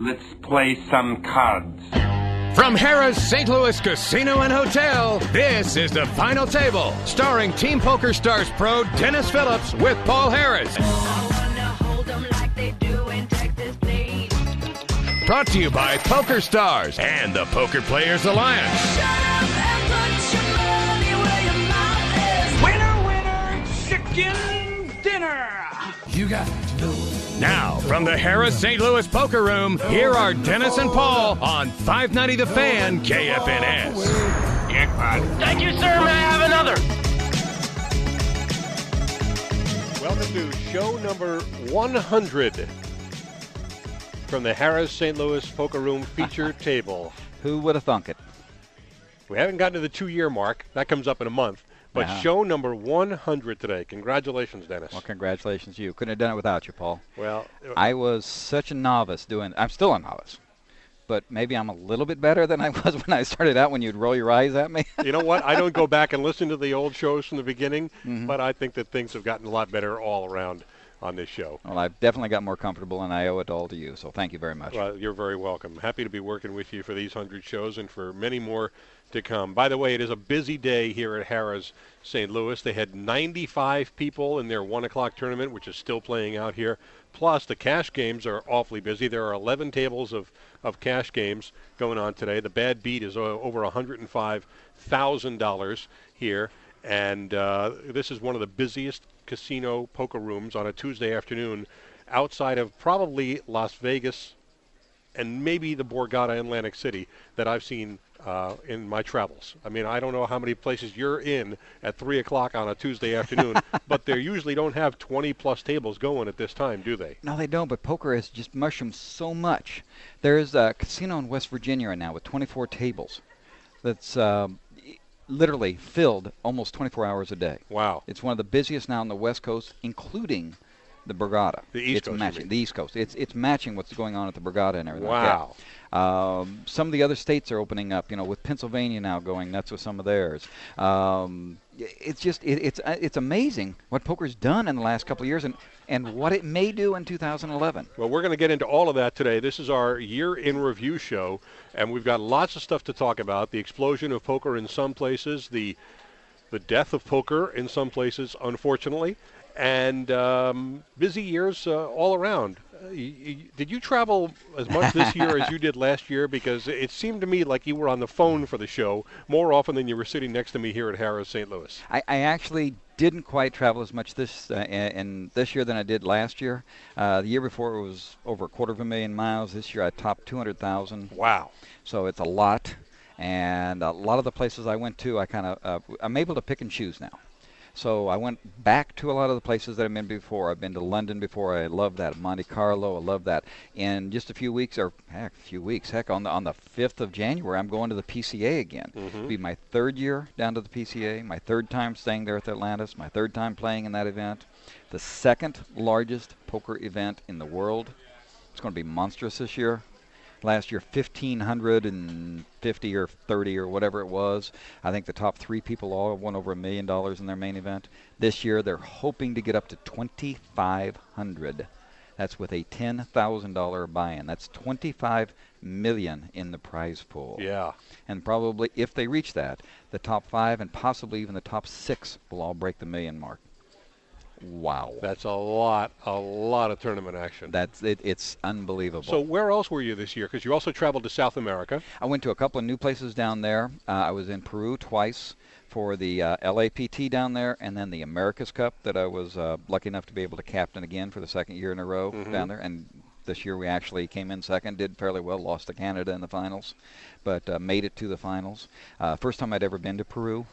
Let's play some cards. From Harrah's St. Louis Casino and Hotel, this is The Final Table, starring Team Poker Stars pro Dennis Phillips with Paul Harris. Brought to you by Poker Stars and the Poker Players Alliance. Winner, winner, chicken dinner. You got to know. Now, from the Harrah's St. Louis Poker Room, here are Dennis and Paul on 590 The Fan KFNS. Jackpot. Thank you, sir. May I have another? Welcome to show number 100 from the Harrah's St. Louis Poker Room feature table. Who would have thunk it? We haven't gotten to the 2-year mark. That comes up in a month. But show number 100 today. Congratulations, Dennis. Well, congratulations to you. Couldn't have done it without you, Paul. Well, I was such a novice I'm still a novice. But maybe I'm a little bit better than I was when I started out when you'd roll your eyes at me. You know what? I don't go back and listen to the old shows from the beginning, but I think that things have gotten a lot better all around on this show. Well, I've definitely got more comfortable, and I owe it all to you. So thank you very much. Well, you're very welcome. Happy to be working with you for these 100 shows and for many more to come. By the way, it is a busy day here at Harrah's St. Louis. They had 95 people in their 1 o'clock tournament, which is still playing out here. Plus, the cash games are awfully busy. There are 11 tables of cash games going on today. The bad beat is over $105,000 here. And this is one of the busiest casino poker rooms on a Tuesday afternoon outside of probably Las Vegas and maybe the Borgata Atlantic City that I've seen in my travels. I mean, I don't know how many places you're in at 3 o'clock on a Tuesday afternoon, but they usually don't have 20-plus tables going at this time, do they? No, they don't, but poker has just mushroomed so much. There's a casino in West Virginia right now with 24 tables that's literally filled almost 24 hours a day. Wow. It's one of the busiest now on the West Coast, including the Borgata. The East Coast, matching the East Coast. It's matching what's going on at the Borgata and everything. Wow. Some of the other states are opening up. With Pennsylvania now going nuts with some of theirs. It's amazing what poker's done in the last couple of years and what it may do in 2011. Well, we're going to get into all of that today. This is our year in review show, and we've got lots of stuff to talk about. The explosion of poker in some places, the death of poker in some places, unfortunately. And busy years all around. Did you travel as much this year as you did last year? Because it seemed to me like you were on the phone for the show more often than you were sitting next to me here at Harrah's St. Louis. I actually didn't quite travel as much this year than I did last year. The year before it was over 250,000 miles. This year I topped 200,000. Wow. So it's a lot. And a lot of the places I went to, I'm able to pick and choose now. So I went back to a lot of the places that I've been before. I've been to London before. I love that. Monte Carlo, I love that. In just a few weeks, on the 5th of January, I'm going to the PCA again. It'll be my third year down to the PCA, my third time staying there at the Atlantis, my third time playing in that event. The second largest poker event in the world. It's going to be monstrous this year. Last year, 1,550 or 30 or whatever it was. I think the top 3 people all won over $1 million in their main event. This year, they're hoping to get up to 2,500. That's with a $10,000 buy-in. That's $25 million in the prize pool. Yeah. And probably, if they reach that, the top 5 and possibly even the top 6 will all break the million mark. Wow. That's a lot of tournament action. It's unbelievable. So where else were you this year? Because you also traveled to South America. I went to a couple of new places down there. I was in Peru twice for the LAPT down there, and then the America's Cup that I was lucky enough to be able to captain again for the second year in a row down there. And this year we actually came in second, did fairly well, lost to Canada in the finals, but made it to the finals. First time I'd ever been to Peru.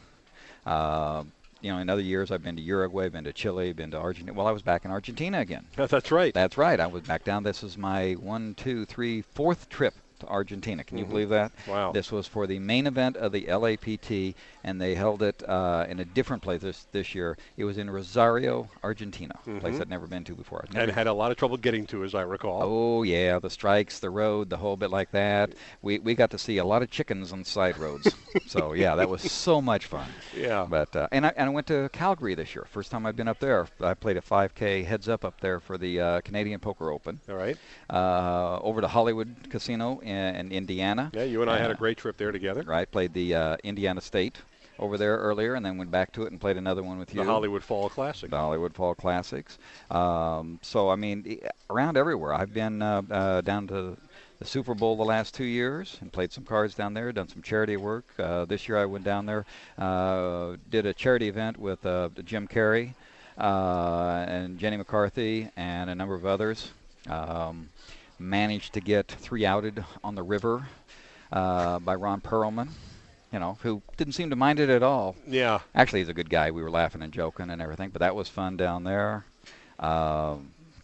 In other years, I've been to Uruguay, been to Chile, been to Argentina. Well, I was back in Argentina again. That's right. That's right. I was back down. This is my 4th trip Argentina. Can you believe that? Wow. This was for the main event of the LAPT, and they held it in a different place this year. It was in Rosario, Argentina, a place I'd never been to before. And had a lot of trouble getting to, as I recall. Oh, yeah, the strikes, the road, the whole bit like that. We got to see a lot of chickens on side roads. So, yeah, that was so much fun. Yeah. But and I went to Calgary this year. First time I've been up there. I played a 5K heads-up up there for the Canadian Poker Open. All right. Over to Hollywood Casino in Indiana. Yeah, you and I had a great trip there together. Right, played the Indiana State over there earlier, and then went back to it and played another one with you. The Hollywood Fall Classic. The Hollywood Fall Classics. So, I mean, around everywhere. I've been down to the Super Bowl the last 2 years and played some cards down there, done some charity work. This year I went down there, did a charity event with Jim Carrey and Jenny McCarthy and a number of others. Managed to get 3 outed on the river by Ron Perlman, who didn't seem to mind it at all. Yeah. Actually, he's a good guy. We were laughing and joking and everything, but that was fun down there. Wow.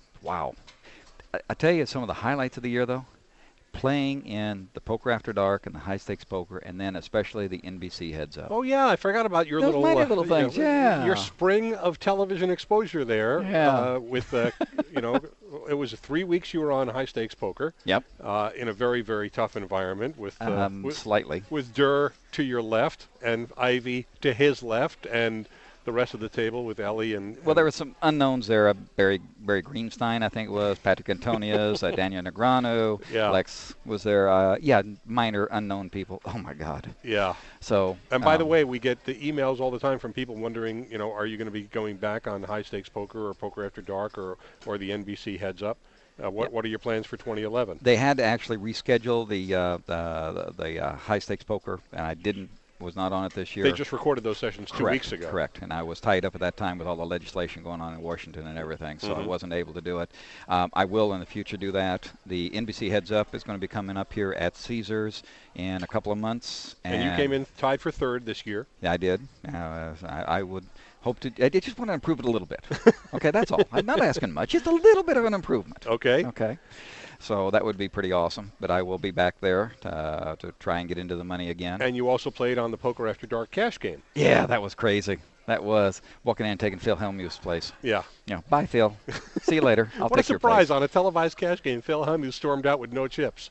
I tell you, some of the highlights of the year, though, playing in the Poker After Dark and the High Stakes Poker, and then especially the NBC Heads Up. Oh, yeah, I forgot about your Those minor little things, your spring of television exposure there. Yeah. With, it was 3 weeks you were on High Stakes Poker. Yep. In a very, very tough environment with slightly. With Durr to your left and Ivy to his left and the rest of the table with Ellie and well, there were some unknowns there. Barry Greenstein, I think it was. Patrick Antonius, Daniel Negreanu. Yeah. Lex was there. Minor unknown people. Oh, my God. Yeah. So. And by the way, we get the emails all the time from people wondering, are you going to be going back on High Stakes Poker or Poker After Dark or the NBC Heads Up? What are your plans for 2011? They had to actually reschedule the High Stakes Poker, and was not on it this year. They just recorded those sessions 2 weeks ago. Correct, and I was tied up at that time with all the legislation going on in Washington and everything, so I wasn't able to do it. I will in the future do that. The NBC Heads Up is going to be coming up here at Caesars in a couple of months. And you came in tied for third this year. Yeah, I did. I would hope to. I just want to improve it a little bit. Okay, that's all. I'm not asking much. Just a little bit of an improvement. Okay. Okay. So that would be pretty awesome. But I will be back there to try and get into the money again. And you also played on the Poker After Dark cash game. Yeah, that was crazy. That was walking in and taking Phil Hellmuth's place. Yeah. Bye, Phil. See you later. I'll what take a your place. surprise on a televised cash game. Phil Hellmuth stormed out with no chips.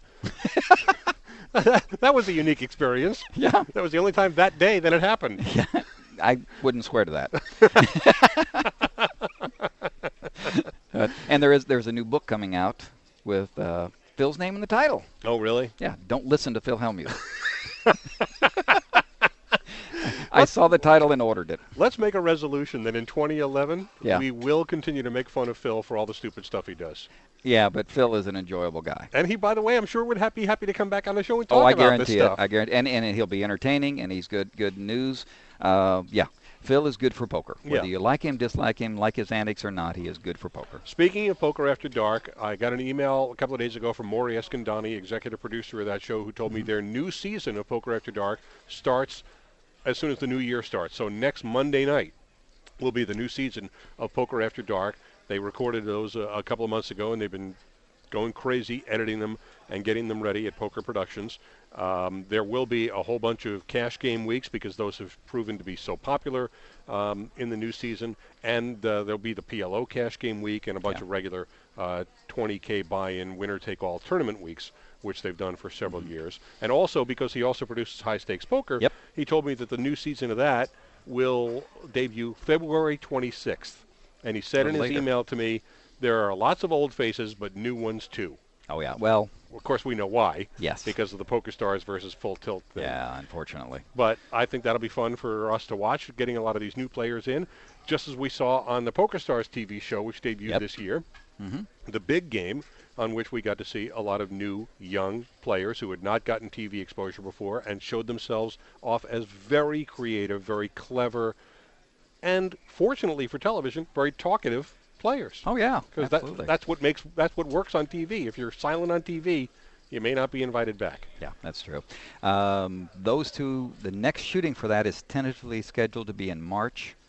That was a unique experience. Yeah. That was the only time that day that it happened. Yeah. I wouldn't swear to that. And there's a new book coming out with Phil's name in the title. Oh, really? Yeah, don't listen to Phil Hellmuth. I saw the title and ordered it. Let's make a resolution that in 2011, Yeah. we will continue to make fun of Phil for all the stupid stuff he does. Yeah, but Phil is an enjoyable guy. And he, by the way, I'm sure would be happy to come back on the show and talk I about this guarantee it. stuff. I guarantee, and he'll be entertaining, and he's good news. Yeah, Phil is good for poker. Whether you like him, dislike him, like his antics or not, he is good for poker. Speaking of Poker After Dark, I got an email a couple of days ago from Maury Escandani, executive producer of that show, who told me their new season of Poker After Dark starts as soon as the new year starts. So next Monday night will be the new season of Poker After Dark. They recorded those a couple of months ago, and they've been going crazy editing them and getting them ready at Poker Productions. There will be a whole bunch of cash game weeks because those have proven to be so popular in the new season. And there'll be the PLO cash game week and a bunch of regular $20K buy-in winner-take-all tournament weeks, which they've done for several years. And also, because he also produces High Stakes Poker, he told me that the new season of that will debut February 26th. And he said in his email to me, there are lots of old faces, but new ones too. Oh, yeah. Well, of course, we know why. Yes. Because of the Poker Stars versus Full Tilt thing. Yeah, unfortunately. But I think that'll be fun for us to watch, getting a lot of these new players in, just as we saw on the Poker Stars TV show, which debuted this year. The big game, on which we got to see a lot of new, young players who had not gotten TV exposure before and showed themselves off as very creative, very clever, and fortunately for television, very talkative players. Oh, yeah, because that's what works on TV. If you're silent on TV, you may not be invited back. Yeah, that's true. Those two, the next shooting for that is tentatively scheduled to be in March.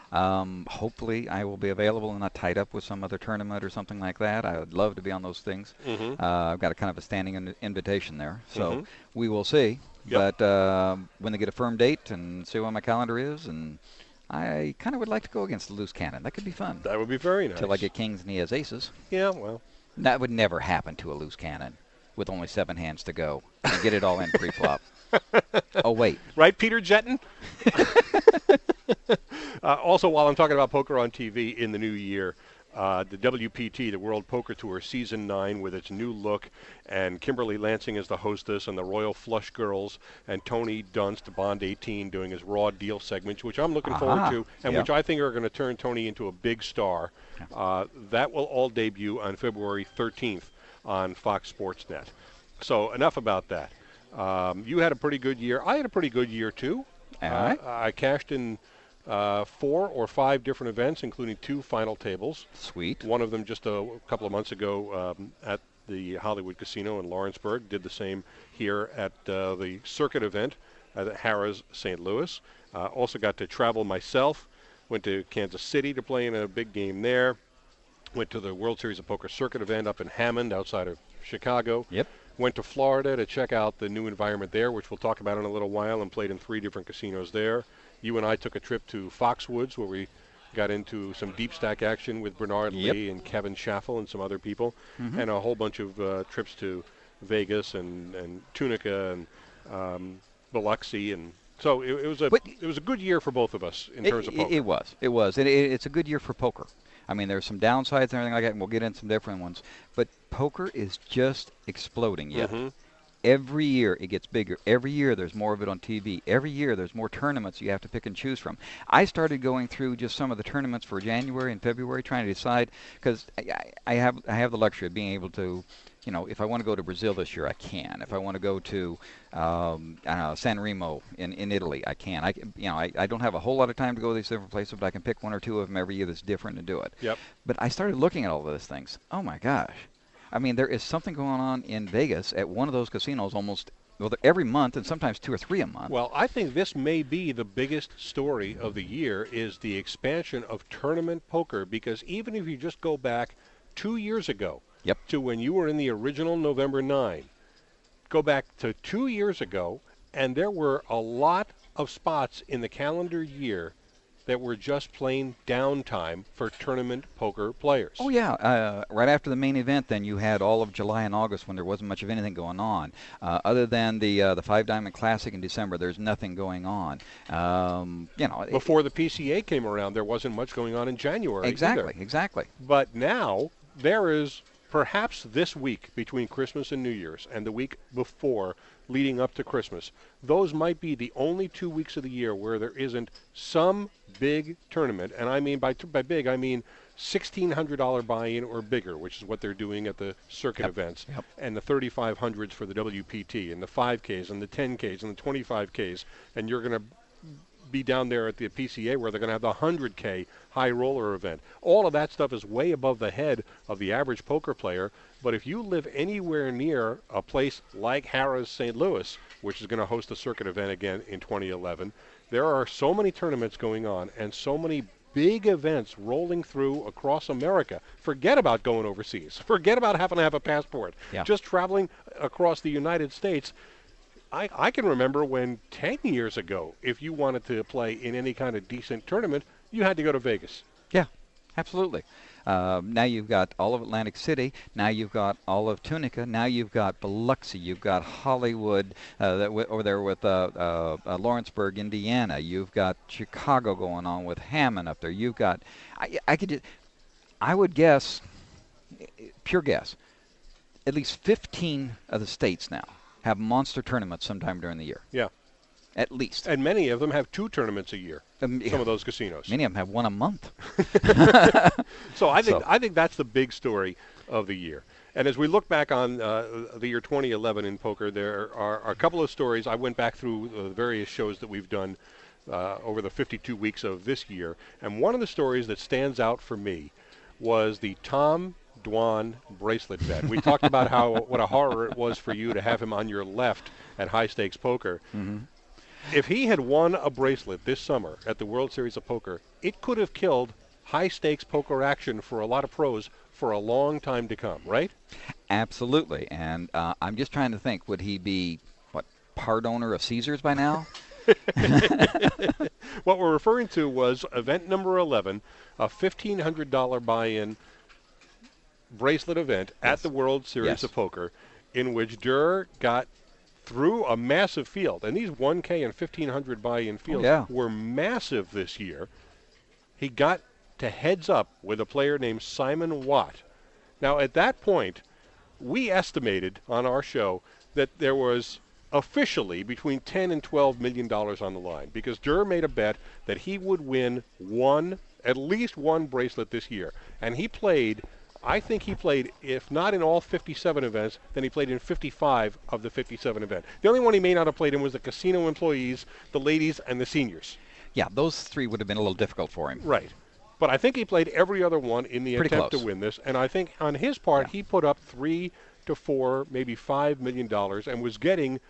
Hopefully, I will be available and not tied up with some other tournament or something like that. I would love to be on those things. I've got a kind of a standing invitation there, so we will see. Yep. But when they get a firm date and see what my calendar is, and I kind of would like to go against the loose cannon. That could be fun. That would be very nice. Till I get kings and he has aces. Yeah, well. That would never happen to a loose cannon with only 7 hands to go and get it all in pre-flop. Oh, wait. Right, Peter Jetton? Also, while I'm talking about poker on TV in the new year, the WPT, the World Poker Tour Season 9 with its new look, and Kimberly Lansing as the hostess, and the Royal Flush Girls, and Tony Dunst, Bond 18, doing his Raw Deal segments, which I'm looking forward to, and which I think are going to turn Tony into a big star. That will all debut on February 13th on Fox Sports Net. So enough about that. You had a pretty good year. I had a pretty good year, too. I cashed in 4 or 5 different events, including 2 final tables. Sweet. One of them just a couple of months ago at the Hollywood Casino in Lawrenceburg. Did the same here at the circuit event at Harrah's St. Louis. Also got to travel myself. Went to Kansas City to play in a big game there. Went to the World Series of Poker circuit event up in Hammond outside of Chicago. Yep. Went to Florida to check out the new environment there, which we'll talk about in a little while, and played in 3 different casinos there. You and I took a trip to Foxwoods, where we got into some deep stack action with Bernard Lee and Kevin Schaffel and some other people, and a whole bunch of trips to Vegas and Tunica and Biloxi, and so it was a good year for both of us in terms of poker. It was. It's a good year for poker. I mean, there's some downsides and everything like that, and we'll get into some different ones. But poker is just exploding yet. Every year it gets bigger. Every year there's more of it on TV. Every year there's more tournaments you have to pick and choose from. I started going through just some of the tournaments for January and February, trying to decide, because I have the luxury of being able to, you know, if I want to go to Brazil this year, I can. If I want to go to I don't know, San Remo in Italy, I can. I don't have a whole lot of time to go to these different places, but I can pick 1 or 2 of them every year that's different and do it. Yep. But I started looking at all of those things. Oh my gosh. I mean, there is something going on in Vegas at one of those casinos almost every month, and sometimes 2 or 3 a month. Well, I think this may be the biggest story of the year, is the expansion of tournament poker, because even if you just go back 2 years ago to when you were in the original November 9, go back to 2 years ago, and there were a lot of spots in the calendar year that were just plain downtime for tournament poker players. Oh, yeah. Right after the main event, then you had all of July and August when there wasn't much of anything going on. Other than the 5 Diamond Classic in December, there's nothing going on. Before the PCA came around, there wasn't much going on in January Exactly. But now there is, perhaps this week between Christmas and New Year's, and the week before leading up to Christmas, those might be the only 2 weeks of the year where there isn't some big tournament. And I mean, by big, I mean $1,600 buy-in or bigger, which is what they're doing at the circuit events, and the 3,500s for the WPT, and the 5Ks, and the 10Ks, and the 25Ks, and you're going to be down there at the PCA where they're going to have the 100K high roller event. All of that stuff is way above the head of the average poker player. But if you live anywhere near a place like Harrah's St. Louis, which is going to host a circuit event again in 2011, there are so many tournaments going on and so many big events rolling through across America. Forget about going overseas. Forget about having to have a passport. Just traveling across the United States. I can remember when 10 years ago, if you wanted to play in any kind of decent tournament, you had to go to Vegas. Yeah, absolutely. Now you've got all of Atlantic City. Now you've got all of Tunica. Now you've got Biloxi. You've got Hollywood over there with Lawrenceburg, Indiana. You've got Chicago going on with Hammond up there. You've got, I would guess, pure guess, at least 15 of the states now have monster tournaments sometime during the year. Yeah. At least. And many of them have 2 tournaments a year. Some of those casinos. Many of them have 1 a month. So I think that's the big story of the year. And as we look back on the year 2011 in poker, there are a couple of stories. I went back through the various shows that we've done over the 52 weeks of this year. And one of the stories that stands out for me was the Tom Dwan bracelet bet. We talked about what a horror it was for you to have him on your left at high stakes poker. If he had won a bracelet this summer at the World Series of Poker, it could have killed high-stakes poker action for a lot of pros for a long time to come, right? Absolutely. And I'm just trying to think, would he be, part owner of Caesars by now? What we're referring to was event number 11, a $1,500 buy-in bracelet event at the World Series of Poker, in which Durr got through a massive field. And these 1K and 1,500 buy-in fields were massive this year. He got to heads up with a player named Simon Watt. Now, at that point, we estimated on our show that there was officially between $10 and $12 million on the line, because Durr made a bet that he would win at least one bracelet this year. And he played, I think he played, if not in all 57 events, then he played in 55 of the 57 events. The only one he may not have played in was the casino employees, the ladies, and the seniors. Yeah, those three would have been a little difficult for him. Right. But I think he played every other one in the attempt to win this. And I think on his part, he put up $3 to $4, maybe $5 million, and was getting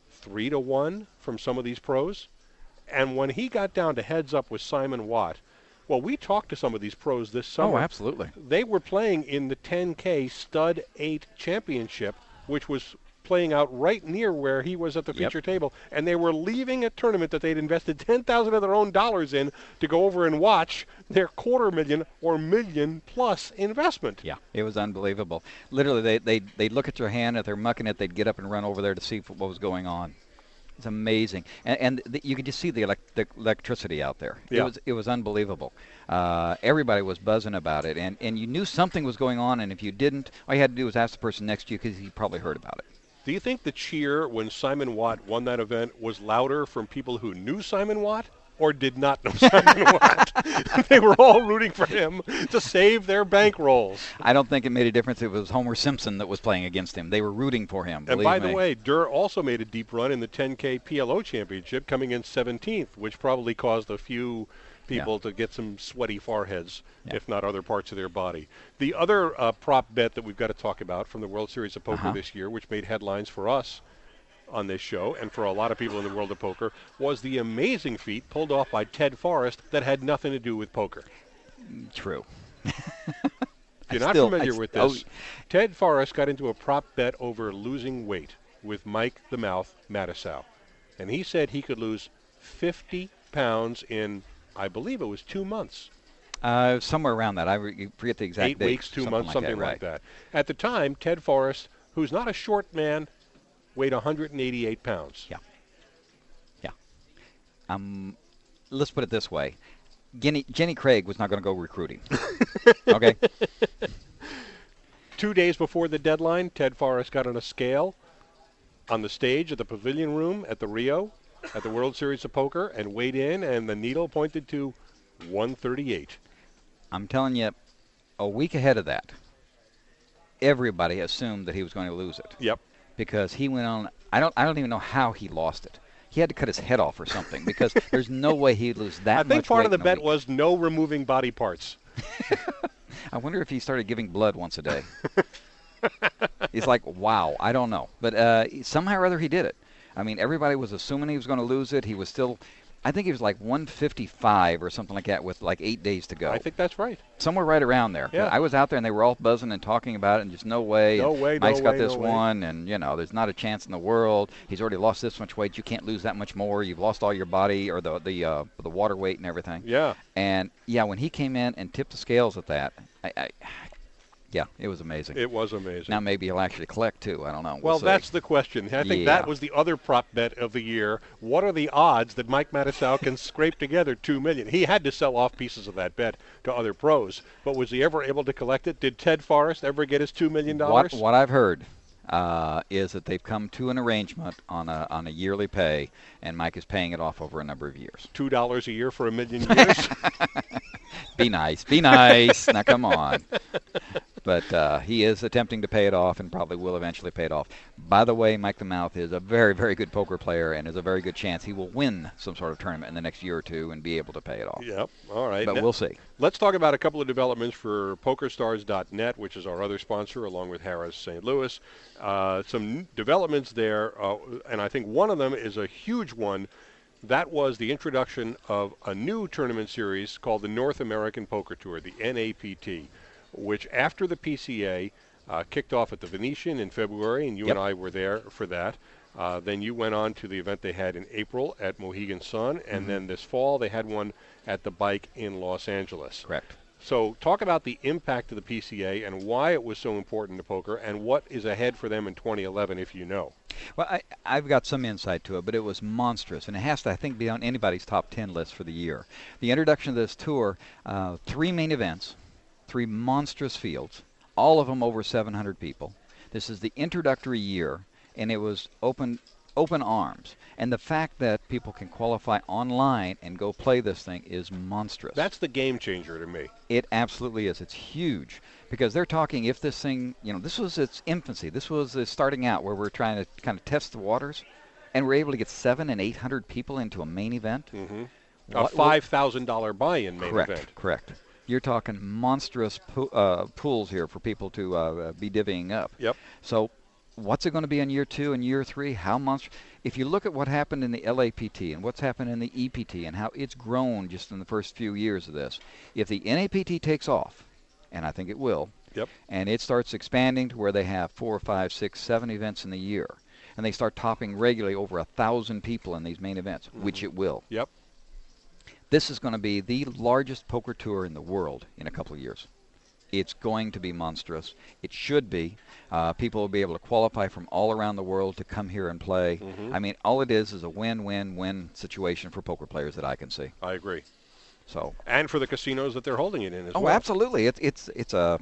3 to 1 from some of these pros. And when he got down to heads up with Simon Watt, well, we talked to some of these pros this summer. Oh, absolutely. They were playing in the 10K Stud 8 Championship, which was playing out right near where he was at the feature table, and they were leaving a tournament that they'd invested $10,000 of their own dollars in to go over and watch their $250,000 or $1 million plus investment. Yeah, it was unbelievable. Literally, they'd look at your hand, if they're mucking it, they'd get up and run over there to see what was going on. It's amazing, and you could just see the electricity out there. Yeah. It was unbelievable. Everybody was buzzing about it, and you knew something was going on. And if you didn't, all you had to do was ask the person next to you, because he probably heard about it. Do you think the cheer when Simon Watt won that event was louder from people who knew Simon Watt or did not know Simon Watt? They were all rooting for him to save their bankrolls. I don't think it made a difference if it was Homer Simpson that was playing against him. They were rooting for him. And by the way, Durr also made a deep run in the 10K PLO Championship, coming in 17th, which probably caused a few people to get some sweaty foreheads, if not other parts of their body. The other prop bet that we've got to talk about from the World Series of Poker this year, which made headlines for us on this show and for a lot of people in the world of poker, was the amazing feat pulled off by Ted Forrest that had nothing to do with poker. True. If you're not familiar with this, Ted Forrest got into a prop bet over losing weight with Mike the Mouth Matusow. And he said he could lose 50 pounds in, I believe it was 2 months. Somewhere around that. I forget the exact date. 8 weeks, 2 months, something like that. At the time, Ted Forrest, who's not a short man, weighed 188 pounds. Yeah. Let's put it this way. Jenny Craig was not going to go recruiting. Okay? 2 days before the deadline, Ted Forrest got on a scale on the stage at the Pavilion Room at the Rio, at the World Series of Poker, and weighed in, and the needle pointed to 138. I'm telling you, a week ahead of that, everybody assumed that he was going to lose it. Yep. Because he went on, I don't even know how he lost it. He had to cut his head off or something, because there's no way he'd lose that much weight. I think part of the bet was no removing body parts. I wonder if he started giving blood once a day. He's like, wow, I don't know. But somehow or other he did it. I mean, everybody was assuming he was going to lose it. He was still, I think he was like 155 or something like that with like 8 days to go. I think that's right. Somewhere right around there. Yeah. I was out there and they were all buzzing and talking about it and just no way. No way, Mike's no got way, this no way. one and, there's not a chance in the world. He's already lost this much weight. You can't lose that much more. You've lost all your body or the water weight and everything. Yeah. And, when he came in and tipped the scales at that, yeah, it was amazing. It was amazing. Now maybe he'll actually collect, too. I don't know. Well, see. that's the question. I think that was the other prop bet of the year. What are the odds that Mike Matusow can scrape together $2 million? He had to sell off pieces of that bet to other pros, but was he ever able to collect it? Did Ted Forrest ever get his $2 million? What I've heard is that they've come to an arrangement on a yearly pay, and Mike is paying it off over a number of years. $2 a year for $1 million years? Be nice. Be nice. Now, come on. But he is attempting to pay it off and probably will eventually pay it off. By the way, Mike the Mouth is a very, very good poker player and is a very good chance he will win some sort of tournament in the next year or two and be able to pay it off. Yep. All right. But we'll see. Let's talk about a couple of developments for PokerStars.net, which is our other sponsor, along with Harrah's St. Louis. Some developments there, and I think one of them is a huge one. that was the introduction of a new tournament series called the North American Poker Tour, the NAPT, which after the PCA kicked off at the Venetian in February, and you and I were there for that. Then you went on to the event they had in April at Mohegan Sun, and then this fall they had one at the Bike in Los Angeles. Correct. So talk about the impact of the PCA and why it was so important to poker and what is ahead for them in 2011, if you know. Well, I've got some insight to it, but it was monstrous, and it has to, I think, be on anybody's top 10 list for the year. The introduction of this tour, 3 main events, 3 monstrous fields, all of them over 700 people. This is the introductory year, and it was open arms. And the fact that people can qualify online and go play this thing is monstrous. That's the game changer to me. It absolutely is. It's huge because they're talking if this thing, this was its infancy. This was starting out where we're trying to kind of test the waters, and we're able to get 700 and 800 people into a main event. Mm-hmm. A $5,000 buy-in main event. Correct. You're talking monstrous pools here for people to be divvying up. Yep. So what's it going to be in year 2 and year 3? How monstrous? If you look at what happened in the LAPT and what's happened in the EPT and how it's grown just in the first few years of this, if the NAPT takes off, and I think it will, and it starts expanding to where they have 4, 5, 6, 7 events in the year, and they start topping regularly over 1,000 people in these main events, which it will. Yep. This is going to be the largest poker tour in the world in a couple of years. It's going to be monstrous. It should be. People will be able to qualify from all around the world to come here and play. I mean, all it is a win-win-win situation for poker players that I can see. I agree. So. And for the casinos that they're holding it in as well. Oh, absolutely. It's a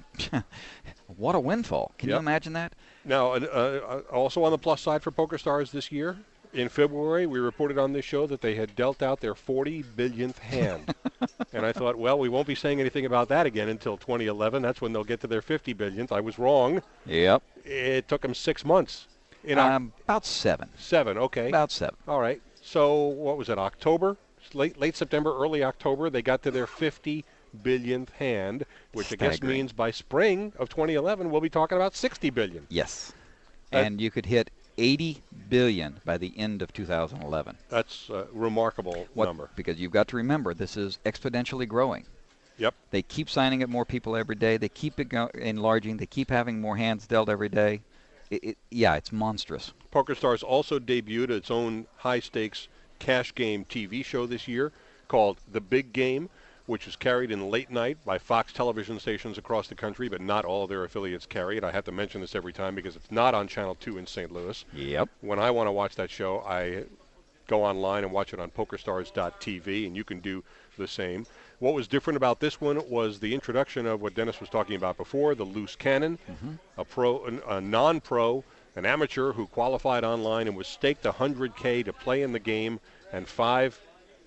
what a windfall. Can you imagine that? Now, also on the plus side for PokerStars this year, in February, we reported on this show that they had dealt out their 40 billionth hand. And I thought, well, we won't be saying anything about that again until 2011. That's when they'll get to their 50 billionth. I was wrong. Yep. It took them 6 months. About 7. 7, okay. About 7. All right. So what was it, October? Late September, early October, they got to their 50 billionth hand, which I guess means by spring of 2011, we'll be talking about 60 billion. Yes. And you could hit 80 billion by the end of 2011. That's a remarkable number. Because you've got to remember, this is exponentially growing. Yep. They keep signing up more people every day. They keep enlarging. They keep having more hands dealt every day. It's monstrous. PokerStars also debuted its own high-stakes cash game TV show this year called The Big Game, which is carried in late night by Fox television stations across the country, but not all of their affiliates carry it. I have to mention this every time because it's not on Channel 2 in St. Louis. Yep. When I want to watch that show, I go online and watch it on PokerStars.tv, and you can do the same. What was different about this one was the introduction of what Dennis was talking about before, the loose cannon, a non-pro, an amateur who qualified online and was staked $100K to play in the game, and 5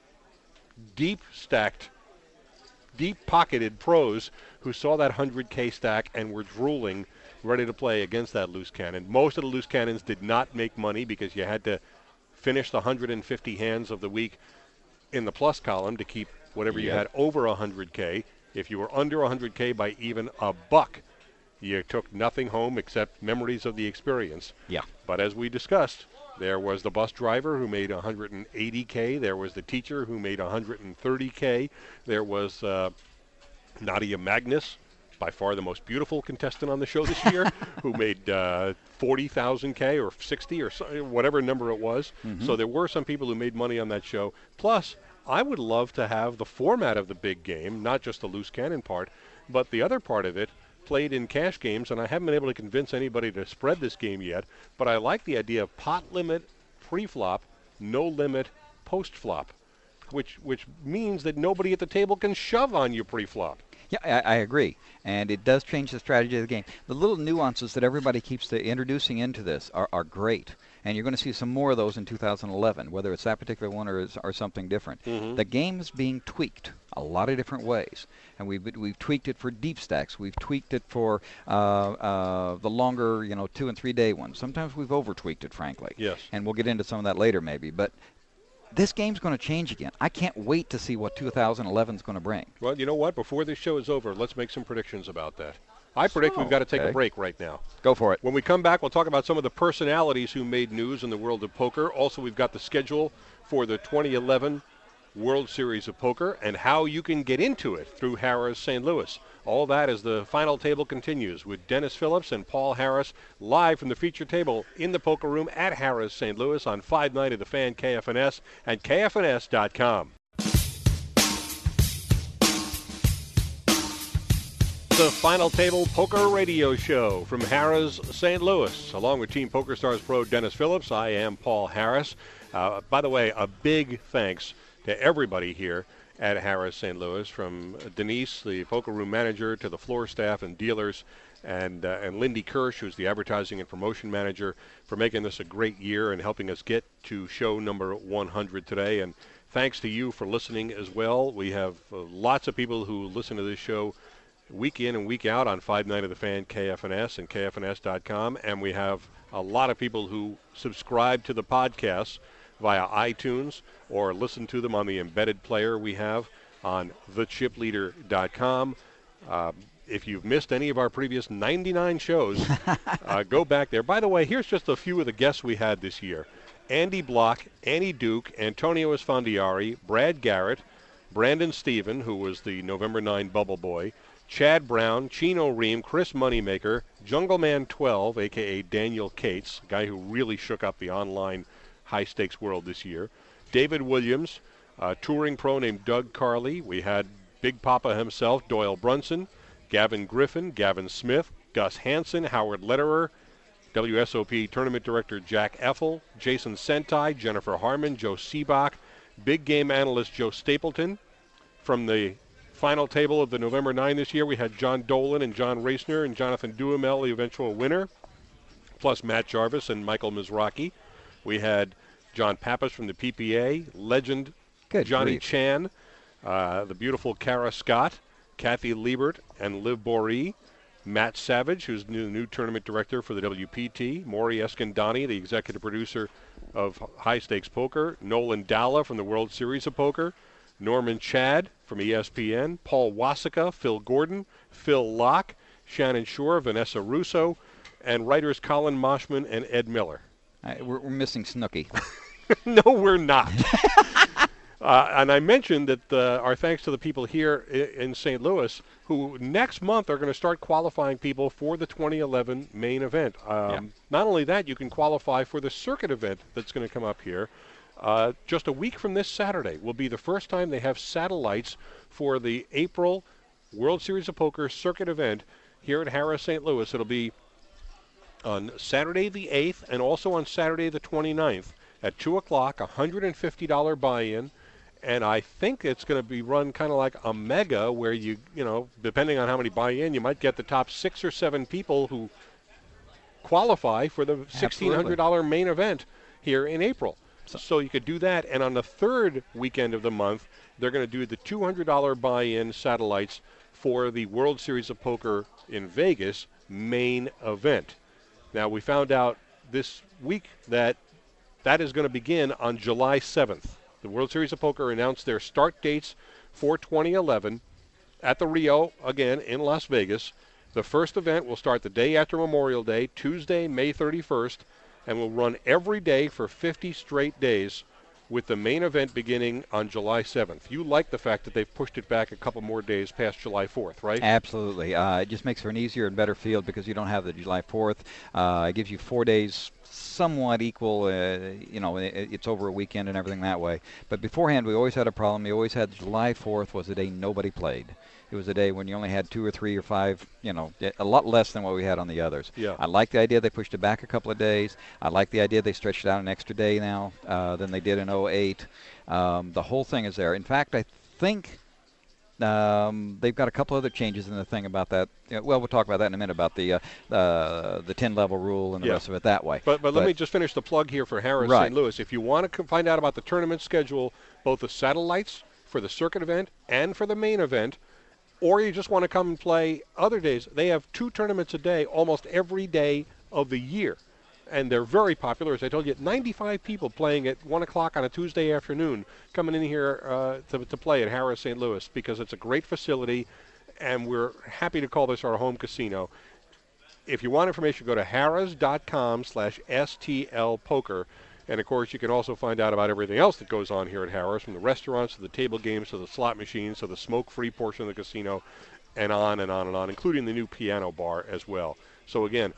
deep-pocketed pros who saw that 100K stack and were drooling, ready to play against that loose cannon. Most of the loose cannons did not make money because you had to finish the 150 hands of the week in the plus column to keep whatever you had over 100K. If you were under 100K by even $1, you took nothing home except memories of the experience. Yeah. But as we discussed, there was the bus driver who made 180K. There was the teacher who made 130K. There was Nadia Magnus, by far the most beautiful contestant on the show this year, who made 40,000K or 60 or whatever number it was. So there were some people who made money on that show. Plus, I would love to have the format of the big game, not just the loose cannon part, but the other part of it played in cash games, and I haven't been able to convince anybody to spread this game yet, but I like the idea of pot limit pre-flop, no limit post-flop, which means that nobody at the table can shove on you pre-flop. Yeah, I agree, and it does change the strategy of the game. The little nuances that everybody keeps introducing into this are great, and you're going to see some more of those in 2011, whether it's that particular one or something different. The game is being tweaked a lot of different ways, and we've tweaked it for deep stacks. We've tweaked it for the longer, 2 and 3 day ones. Sometimes we've over-tweaked it, frankly. Yes. And we'll get into some of that later, maybe, but this game's going to change again. I can't wait to see what 2011 is going to bring. Well, you know what? Before this show is over, let's make some predictions about that. I predict Oh, we've got to take a okay. break right now. Go for it. When we come back, we'll talk about some of the personalities who made news in the world of poker. Also, we've got the schedule for the 2011 World Series of Poker and how you can get into it through Harrah's St. Louis. All that as the final table continues with Dennis Phillips and Paul Harris live from the feature table in the poker room at Harrah's St. Louis on 590 The Fan KFNS and KFNS.com. The Final Table Poker Radio Show from Harrah's St. Louis. Along with Team PokerStars Pro Dennis Phillips, I am Paul Harris. By the way, a big thanks to everybody here at Harrah's St. Louis, from Denise, the poker room manager, to the floor staff and dealers, and Lindy Kirsch, who's the advertising and promotion manager, for making this a great year and helping us get to show number 100 today. And thanks to you for listening as well. We have lots of people who listen to this show week in and week out on 590 The Fan KFNS and KFNS.com, and we have a lot of people who subscribe to the podcasts via iTunes or listen to them on the embedded player we have on thechipleader.com. If you've missed any of our previous 99 shows, go back there. By the way, here's just a few of the guests we had this year. Andy Block, Annie Duke, Antonio Esfandiari, Brad Garrett, Brandon Stephen, who was the November 9 Bubble Boy, Chad Brown, Chino Ream, Chris Moneymaker, Jungleman 12, a.k.a. Daniel Cates, a guy who really shook up the online high-stakes world this year, David Williams, a touring pro named Doug Carley. We had Big Papa himself, Doyle Brunson, Gavin Griffin, Gavin Smith, Gus Hansen, Howard Lederer, WSOP Tournament Director Jack Effel, Jason Sentai, Jennifer Harmon, Joe Seabach, big game analyst Joe Stapleton. From the final table of the November 9 this year, we had John Dolan and John Racner and Jonathan Duhamel, the eventual winner, plus Matt Jarvis and Michael Mizraki. We had John Pappas from the PPA, legend Good Johnny grief. Chan, the beautiful Kara Scott, Kathy Liebert and Liv Boree, Matt Savage, who's the new tournament director for the WPT, Maury Escandani, the executive producer of High Stakes Poker, Nolan Dalla from the World Series of Poker, Norman Chad from ESPN, Paul Wasika, Phil Gordon, Phil Locke, Shannon Shore, Vanessa Russo, and writers Colin Moshman and Ed Miller. We're missing Snooki. No, we're not. And I mentioned that our thanks to the people here in St. Louis who next month are going to start qualifying people for the 2011 main event. Not only that, you can qualify for the circuit event that's going to come up here. Just a week from this Saturday will be the first time they have satellites for the April World Series of Poker circuit event here at Harrah's St. Louis. It'll be on Saturday the 8th and also on Saturday the 29th at 2 o'clock, $150 buy-in. And I think it's going to be run kind of like a mega where you know, depending on how many buy in, you might get the top 6 or 7 people who qualify for the $1,600 main event here in April. So you could do that. And on the third weekend of the month, they're going to do the $200 buy-in satellites for the World Series of Poker in Vegas main event. Now, we found out this week that that is going to begin on July 7th. The World Series of Poker announced their start dates for 2011 at the Rio, again, in Las Vegas. The first event will start the day after Memorial Day, Tuesday, May 31st, and will run every day for 50 straight days, with the main event beginning on July 7th. You like the fact that they've pushed it back a couple more days past July 4th, right? Absolutely. It just makes for an easier and better field because you don't have the July 4th. It gives you 4 days somewhat equal. It's over a weekend and everything that way. But beforehand, we always had a problem. We always had July 4th was the day nobody played. It was a day when you only had 2 or 3 or 5, a lot less than what we had on the others. Yeah. I like the idea they pushed it back a couple of days. I like the idea they stretched it out an extra day now than they did in 2008. The whole thing is there. In fact, I think they've got a couple other changes in the thing about that. Well, we'll talk about that in a minute, about the 10-level rule and the rest of it that way. But let me just finish the plug here for Harrah's Right. St. Louis. If you want to find out about the tournament schedule, both the satellites for the circuit event and for the main event, or you just want to come and play other days, they have 2 tournaments a day almost every day of the year. And they're very popular. As I told you, 95 people playing at 1 o'clock on a Tuesday afternoon coming in here to play at Harrah's St. Louis because it's a great facility and we're happy to call this our home casino. If you want information, go to harrah's.com/STLpoker. And, of course, you can also find out about everything else that goes on here at Harrah's, from the restaurants to the table games to the slot machines to the smoke-free portion of the casino, and on and on and on, including the new piano bar as well. So, again,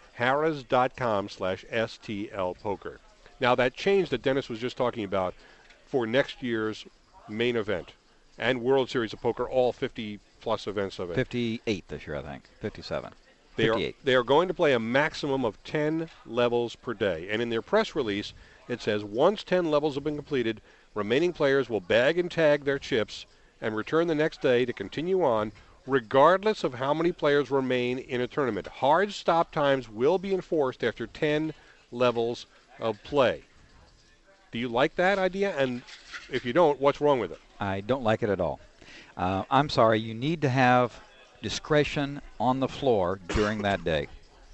harrah's.com/STLpoker. Now, that change that Dennis was just talking about for next year's main event and World Series of Poker, all 50-plus events of it. 58 this year, I think. 57. They are going to play a maximum of 10 levels per day. And in their press release, it says once 10 levels have been completed, remaining players will bag and tag their chips and return the next day to continue on, regardless of how many players remain in a tournament. Hard stop times will be enforced after 10 levels of play. Do you like that idea? And if you don't, what's wrong with it? I don't like it at all. I'm sorry, you need to have discretion on the floor during that day.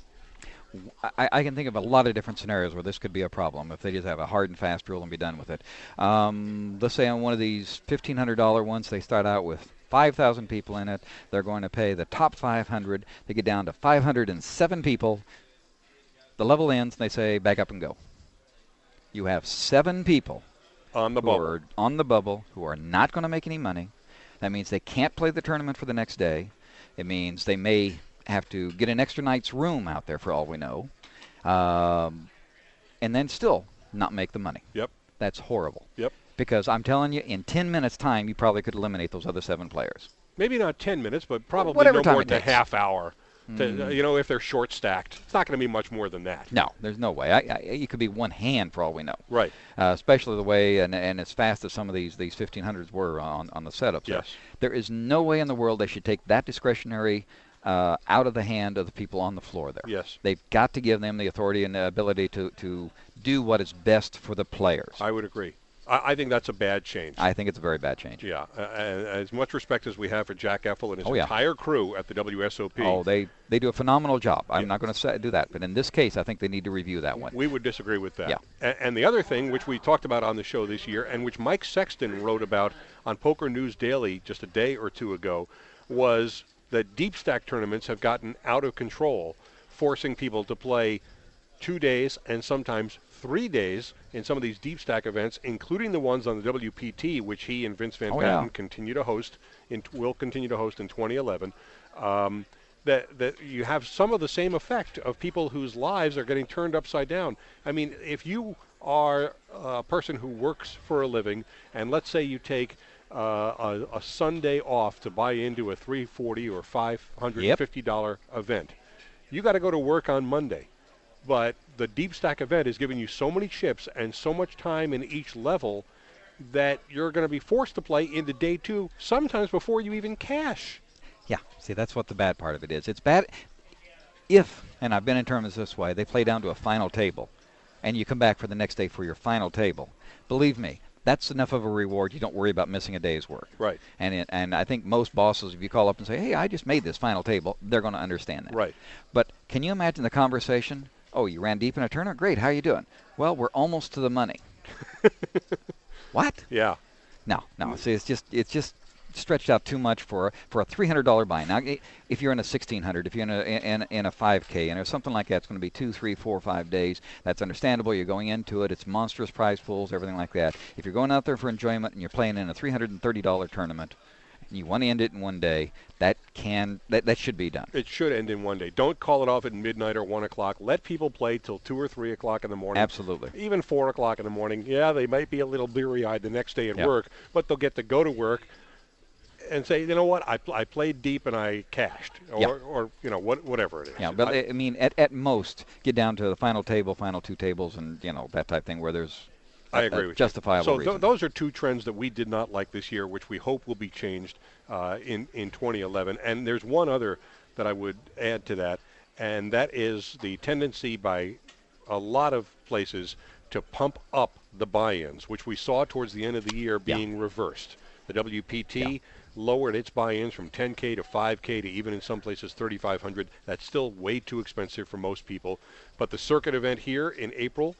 I can think of a lot of different scenarios where this could be a problem if they just have a hard and fast rule and be done with it. Let's say on one of these $1,500 ones, they start out with 5,000 people in it. They're going to pay the top 500. They get down to 507 people. The level ends, and they say, back up and go. You have 7 people on the who bubble. are on the bubble who are not going to make any money. That means they can't play the tournament for the next day. It means they may have to get an extra night's room out there for all we know, and then still not make the money. Yep. That's horrible. Yep. Because I'm telling you, in 10 minutes' time, you probably could eliminate those other 7 players. Maybe not 10 minutes, but probably Whatever no time more it than a takes. half hour. If they're short stacked. It's not going to be much more than that. No, there's no way. It could be one hand for all we know. Right. Especially the way and as fast as some of these 1500s were on the setups. Yes. There is no way in the world they should take that discretionary out of the hand of the people on the floor there. Yes. They've got to give them the authority and the ability to do what is best for the players. I would agree. I think that's a bad change. I think it's a very bad change. Yeah. As much respect as we have for Jack Effel and his Oh, yeah. entire crew at the WSOP. Oh, they do a phenomenal job. I'm not going to do that. But in this case, I think they need to review that one. We would disagree with that. Yeah. And the other thing, which we talked about on the show this year, and which Mike Sexton wrote about on Poker News Daily just a day or two ago, was that deep stack tournaments have gotten out of control, forcing people to play 2 days and sometimes 3 days in some of these deep stack events, including the ones on the WPT, which he and Vince Van Patten continue to host will continue to host in 2011. That you have some of the same effect of people whose lives are getting turned upside down. I mean, if you are a person who works for a living, and let's say you take a Sunday off to buy into a $340 or $550 event, you got to go to work on Monday. But the deep stack event is giving you so many chips and so much time in each level that you're going to be forced to play into day 2, sometimes before you even cash. Yeah, see, that's what the bad part of it is. It's bad if, and I've been in tournaments this way, they play down to a final table, and you come back for the next day for your final table. Believe me, that's enough of a reward. You don't worry about missing a day's work. Right. And I think most bosses, if you call up and say, hey, I just made this final table, they're going to understand that. Right. But can you imagine the conversation? Oh, you ran deep in a tournament? Great, how you doing? Well, we're almost to the money. What? Yeah. No. See, it's just stretched out too much for a $300 buy. Now, if you're in a 1600, if you're in a 5K, and something like that, it's going to be 2, 3, 4, 5 days. That's understandable. You're going into it. It's monstrous prize pools, everything like that. If you're going out there for enjoyment and you're playing in a $330 tournament, and you want to end it in one day, that should be done. It should end in one day. Don't call it off at midnight or 1 o'clock. Let people play till 2 or 3 o'clock in the morning. Absolutely. Even 4 o'clock in the morning. Yeah, they might be a little bleary-eyed the next day at work, but they'll get to go to work and say, you know what, I played deep and I cashed, or whatever it is. Yeah, but I mean, at most, get down to the final table, final 2 tables, and that type thing where there's I agree with justifiable you. reason. So those are 2 trends that we did not like this year, which we hope will be changed in 2011. And there's one other that I would add to that, and that is the tendency by a lot of places to pump up the buy-ins, which we saw towards the end of the year being reversed. The WPT lowered its buy-ins from 10K to 5K to even in some places 3,500. That's still way too expensive for most people. But the circuit event here in April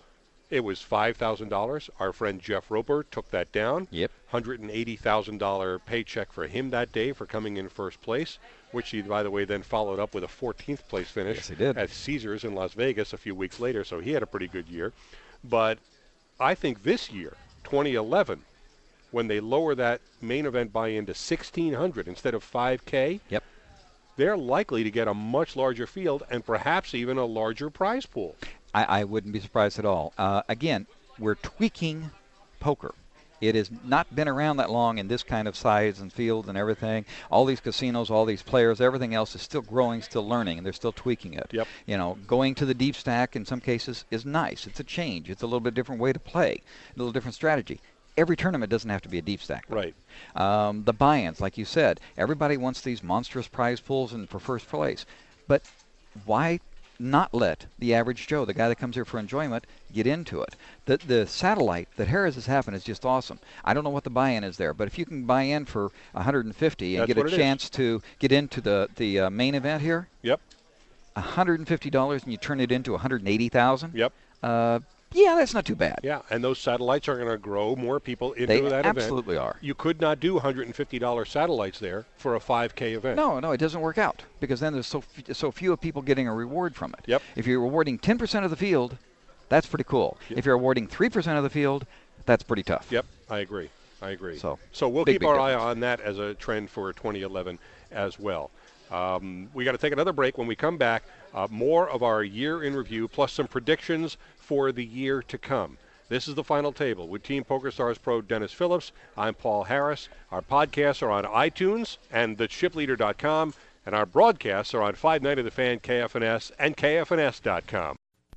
it was $5,000. Our friend Jeff Roper took that down. Yep. $180,000 paycheck for him that day for coming in first place, which he, by the way, then followed up with a 14th place finish Yes, he did. at Caesars in Las Vegas a few weeks later, so he had a pretty good year. But I think this year, 2011, when they lower that main event buy-in to $1,600 instead of $5K, Yep. they're likely to get a much larger field and perhaps even a larger prize pool. I wouldn't be surprised at all. Again, we're tweaking poker. It has not been around that long in this kind of size and field and everything. All these casinos, all these players, everything else is still growing, still learning, and they're still tweaking it. Yep. You know, going to the deep stack in some cases is nice. It's a change. It's a little bit different way to play, a little different strategy. Every tournament doesn't have to be a deep stack. Right. The buy-ins, like you said, everybody wants these monstrous prize pools and for first place. But why not let the average Joe, the guy that comes here for enjoyment, get into it? The satellite that Harrah's has happened is just awesome. I don't know what the buy-in is there, but if you can buy in for $150 and That's get what a it chance to get into the main event here, Yep. $150 and you turn it into $180,000. Yep. Yeah, that's not too bad. Yeah, and those satellites are going to grow more people into They that absolutely event. are. You could not do $150 satellites there for a 5K event. No, it doesn't work out because then there's so few people getting a reward from it. Yep. If you're rewarding 10% of the field, that's pretty cool. Yep. If you're awarding 3% of the field, that's pretty tough. Yep, I agree. So we'll big, keep big our eye difference. on that as a trend for 2011 as well. We got to take another break. When we come back, more of our year in review plus some predictions for the year to come. This is the Final Table with Team PokerStars Pro Dennis Phillips. I'm Paul Harris. Our podcasts are on iTunes and thechipleader.com, and our broadcasts are on 590 The Fan, KFNS, and KFNS.com.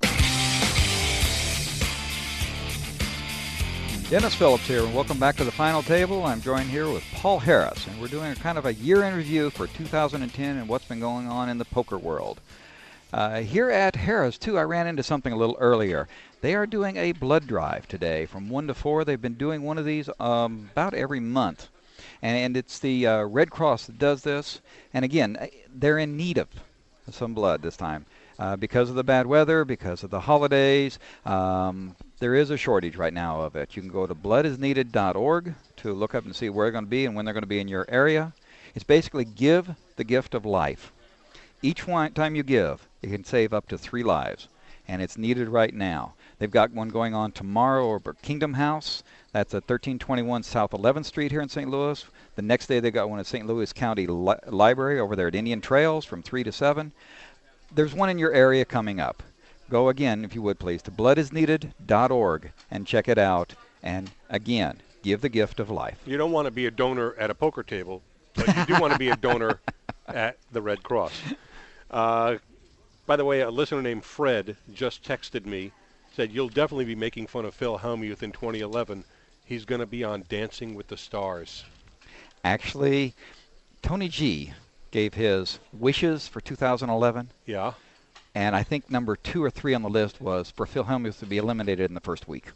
Dennis Phillips here, and welcome back to the Final Table. I'm joined here with Paul Harris, and we're doing a kind of a year in review for 2010 and what's been going on in the poker world. Here at Harrah's, too, I ran into something a little earlier. They are doing a blood drive today from 1 to 4. They've been doing one of these about every month. And it's the Red Cross that does this. And again, they're in need of some blood this time. Because of the bad weather, because of the holidays, there is a shortage right now of it. You can go to bloodisneeded.org to look up and see where they're going to be and when they're going to be in your area. It's basically give the gift of life. Each time you give, you can save up to 3 lives, and it's needed right now. They've got one going on tomorrow over at Kingdom House. That's at 1321 South 11th Street here in St. Louis. The next day they got one at St. Louis County Library over there at Indian Trails from 3 to 7. There's one in your area coming up. Go again, if you would please, to bloodisneeded.org and check it out. And again, give the gift of life. You don't want to be a donor at a poker table, but you do want to be a donor at the Red Cross. By the way, a listener named Fred just texted me, said, you'll definitely be making fun of Phil Hellmuth in 2011. He's going to be on Dancing with the Stars. Actually, Tony G gave his wishes for 2011. Yeah. And I think number 2 or 3 on the list was for Phil Hellmuth to be eliminated in the first week.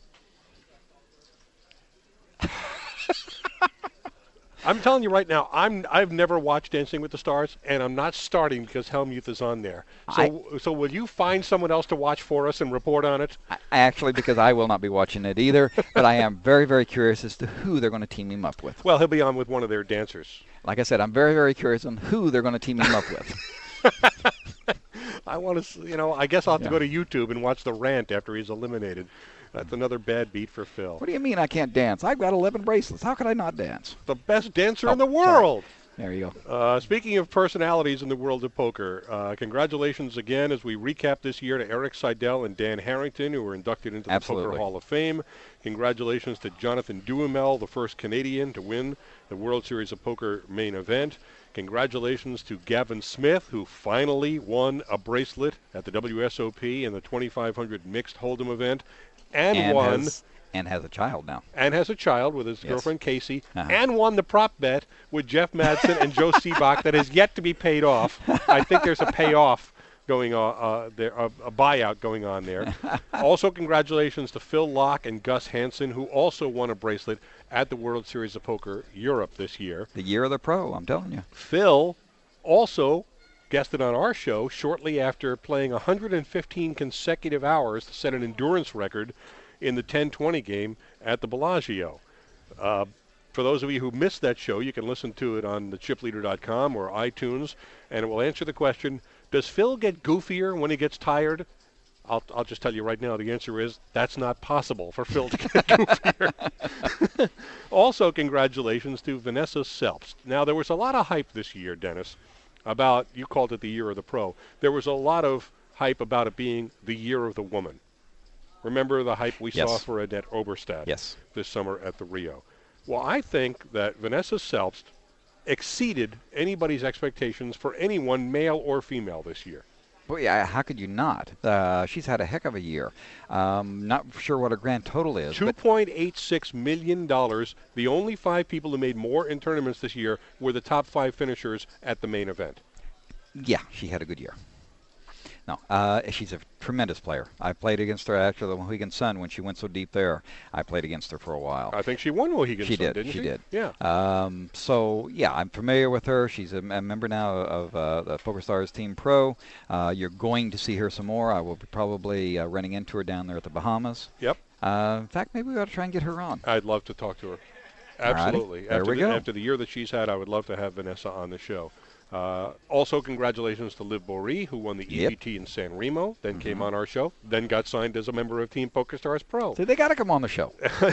I'm telling you right now, I've never watched Dancing with the Stars, and I'm not starting because Hellmuth is on there. So will you find someone else to watch for us and report on it? Actually, because I will not be watching it either, but I am very, very curious as to who they're going to team him up with. Well, he'll be on with one of their dancers. Like I said, I'm very, very curious on who they're going to team him up with. I want to, I guess I'll have to go to YouTube and watch the rant after he's eliminated. That's another bad beat for Phil. What do you mean I can't dance? I've got 11 bracelets. How could I not dance? The best dancer in the world. Sorry. There you go. Speaking of personalities in the world of poker, congratulations again as we recap this year to Eric Seidel and Dan Harrington, who were inducted into the Poker Hall of Fame. Congratulations to Jonathan Duhamel, the first Canadian to win the World Series of Poker main event. Congratulations to Gavin Smith, who finally won a bracelet at the WSOP in the 2500 mixed Hold'em event. And won. And has a child now. And has a child with his girlfriend Casey. And won the prop bet with Jeff Madsen and Joe Seabach that has yet to be paid off. I think there's a payoff going on there, a buyout going on there. Also, congratulations to Phil Locke and Gus Hansen, who also won a bracelet at the World Series of Poker Europe this year. The year of the pro, I'm telling you. Phil also guested on our show shortly after playing 115 consecutive hours to set an endurance record in the 10-20 game at the Bellagio. For those of you who missed that show, you can listen to it on thechipleader.com or iTunes, and it will answer the question, does Phil get goofier when he gets tired? I'll just tell you right now, the answer is that's not possible for Phil to get goofier. Also, congratulations to Vanessa Selbst. Now, there was a lot of hype this year, Dennis, about, you called it the year of the pro. There was a lot of hype about it being the year of the woman. Remember the hype we saw for Annette Oberstadt this summer at the Rio? Well, I think that Vanessa Selbst exceeded anybody's expectations for anyone, male or female, this year. Well, yeah, how could you not? She's had a heck of a year. Not sure what her grand total is. $2.86 million. The only 5 people who made more in tournaments this year were the top 5 finishers at the main event. Yeah, she had a good year. No, she's a tremendous player. I played against her after the Mohegan Sun when she went so deep there. I played against her for a while. I think she won Mohegan Sun, didn't she? She did. Yeah. So, yeah, I'm familiar with her. She's a member now of the PokerStars Team Pro. You're going to see her some more. I will be probably running into her down there at the Bahamas. Yep. In fact, maybe we ought to try and get her on. I'd love to talk to her. Absolutely. There we go. After the year that she's had, I would love to have Vanessa on the show. Also, congratulations to Liv Bory, who won the EBT in San Remo, then came on our show, then got signed as a member of Team PokerStars Pro. So they got to come on the show.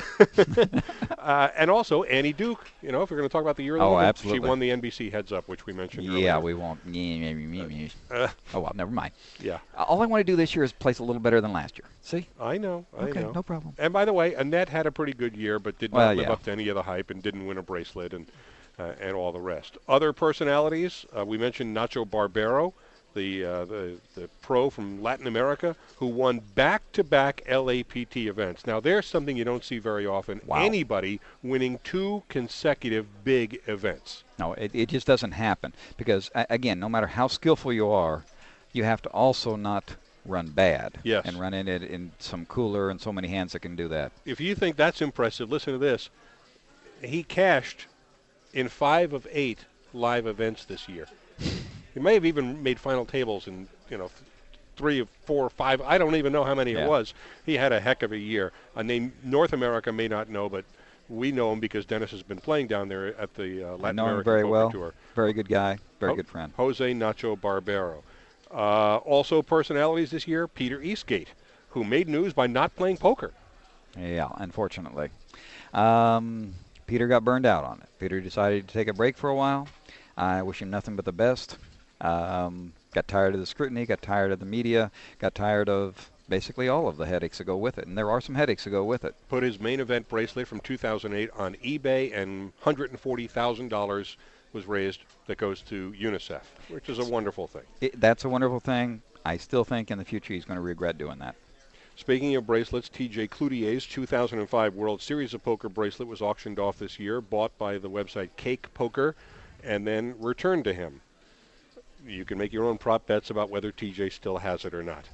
And also Annie Duke, if you're going to talk about the year of the woman, absolutely. She won the NBC Heads Up, which we mentioned earlier. Yeah, we won't. Oh, well, never mind. Yeah. All I want to do this year is place a little better than last year. See? I know. Okay, no problem. And by the way, Annette had a pretty good year, but did not live up to any of the hype and didn't win a bracelet and all the rest. Other personalities, we mentioned Nacho Barbero, the pro from Latin America, who won back-to-back LAPT events. Now, there's something you don't see very often. Wow. Anybody winning 2 consecutive big events. No, it just doesn't happen because, again, no matter how skillful you are, you have to also not run bad. Yes. And run in it in some cooler and so many hands that can do that. If you think that's impressive, listen to this. He cashed in 5 of 8 live events this year. He may have even made final tables in, 3 or 4 or 5. I don't even know how many it was. He had a heck of a year. A name North America may not know, but we know him because Dennis has been playing down there at the Latin American very Poker well. Tour. Very good guy. Very good friend. Jose Nacho Barbero. Also personalities this year, Peter Eastgate, who made news by not playing poker. Yeah, unfortunately. Peter got burned out on it. Peter decided to take a break for a while. I wish him nothing but the best. Got tired of the scrutiny, got tired of the media, got tired of basically all of the headaches that go with it. And there are some headaches that go with it. Put his main event bracelet from 2008 on eBay, and $140,000 was raised that goes to UNICEF, which is a wonderful thing. That's a wonderful thing. I still think in the future he's going to regret doing that. Speaking of bracelets, TJ Cloutier's 2005 World Series of Poker bracelet was auctioned off this year, bought by the website Cake Poker, and then returned to him. You can make your own prop bets about whether TJ still has it or not.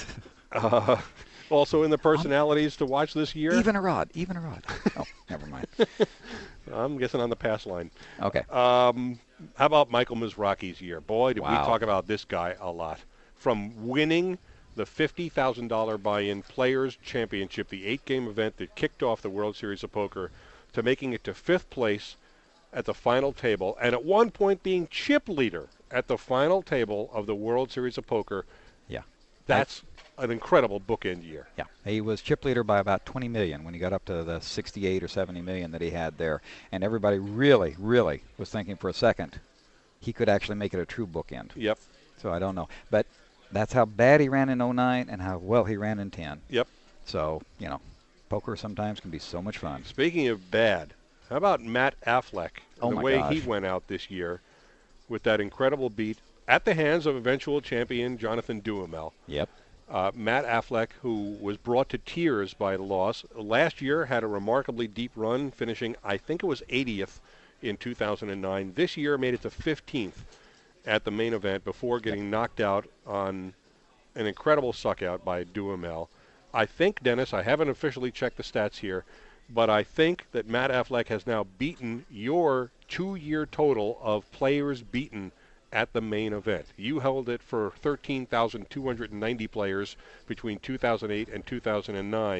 Also in the personalities to watch this year. Even a rod. Oh, never mind. I'm guessing on the pass line. Okay. How about Michael Mizrachi's year? Boy, did we Wow. talk about this guy a lot. From winning the $50,000 buy-in Players Championship, the 8-game event that kicked off the World Series of Poker, to making it to 5th place at the final table, and at one point being chip leader at the final table of the World Series of Poker. Yeah. That's an incredible bookend year. Yeah. He was chip leader by about 20 million when he got up to the 68 or 70 million that he had there. And everybody really, really was thinking for a second he could actually make it a true bookend. Yep. So I don't know. But that's how bad he ran in 09 and how well he ran in 10. Yep. So, poker sometimes can be so much fun. Speaking of bad, how about Matt Affleck? Oh, the my way gosh. he went out this year with that incredible beat at the hands of eventual champion Jonathan Duhamel. Yep. Matt Affleck, who was brought to tears by the loss, last year had a remarkably deep run, finishing, I think it was 80th in 2009. This year made it to 15th at the main event before getting knocked out on an incredible suck-out by Duhamel. I think, Dennis, I haven't officially checked the stats here, but I think that Matt Affleck has now beaten your 2-year total of players beaten at the main event. You held it for 13,290 players between 2008 and 2009.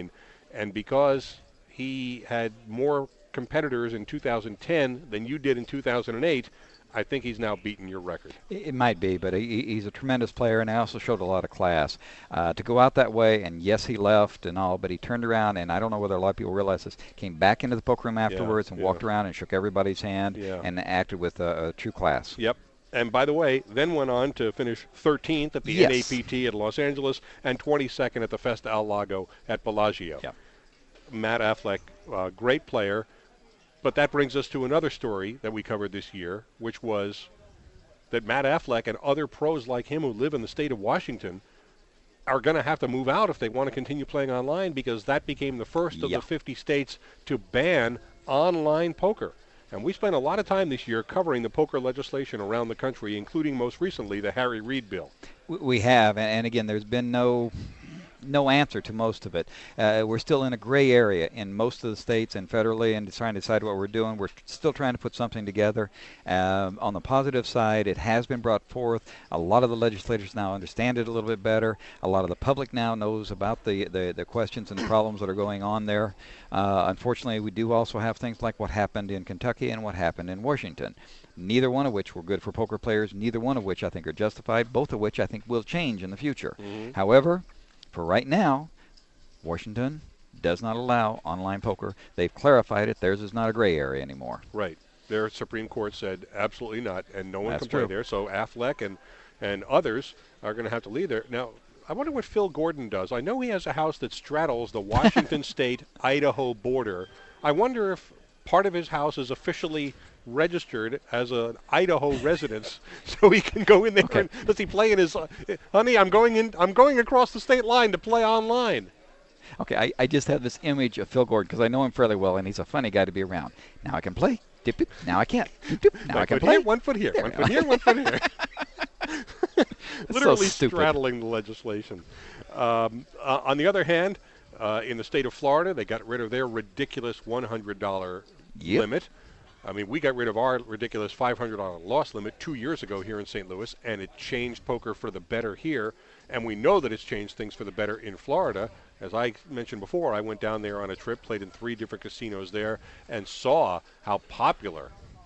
And because he had more competitors in 2010 than you did in 2008, I think he's now beaten your record. It might be, but he's a tremendous player, and he also showed a lot of class. To go out that way, and yes, he left and all, but he turned around, and I don't know whether a lot of people realize this, came back into the poker room afterwards and walked around and shook everybody's hand and acted with a true class. Yep. And by the way, then went on to finish 13th at the NAPT at Los Angeles and 22nd at the Festa Al Lago at Bellagio. Yep. Matt Affleck, great player. But that brings us to another story that we covered this year, which was that Matt Affleck and other pros like him who live in the state of Washington are going to have to move out if they want to continue playing online, because that became the first of the 50 states to ban online poker. And we spent a lot of time this year covering the poker legislation around the country, including most recently the Harry Reid bill. We have, and again, there's been no answer to most of it. We're still in a gray area in most of the states and federally, and trying to decide what we're doing. We're still trying to put something together. On the positive side, it has been brought forth. A lot of the legislators now understand it a little bit better. A lot of the public now knows about the questions and the problems that are going on there. Unfortunately, we do also have things like what happened in Kentucky and what happened in Washington. Neither one of which were good for poker players, neither one of which I think are justified, both of which I think will change in the future. Mm-hmm. However, for right now, Washington does not allow online poker. They've clarified it. Theirs is not a gray area anymore. Right. Their Supreme Court said absolutely not, and no one can play there. So Affleck and others are going to have to leave there. Now, I wonder what Phil Gordon does. I know he has a house that straddles the Washington State-Idaho border. I wonder if part of his house is officially registered as an Idaho residence, so he can go in there. And does he play in his? Honey, I'm going across the state line to play online. Okay, I just have this image of Phil Gordon because I know him fairly well, and he's a funny guy to be around. Now I can play. Dip, dip. Now I can't. Dip, dip. Now I can play. Here, 1 foot here. 1 foot here. 1 foot here. Literally so straddling the legislation. On the other hand, in the state of Florida, they got rid of their ridiculous $100 limit. I mean, we got rid of our ridiculous $500 loss limit 2 years ago here in St. Louis, and it changed poker for the better here. And we know that it's changed things for the better in Florida. As I mentioned before, I went down there on a trip, played in 3 different casinos there, and saw how popular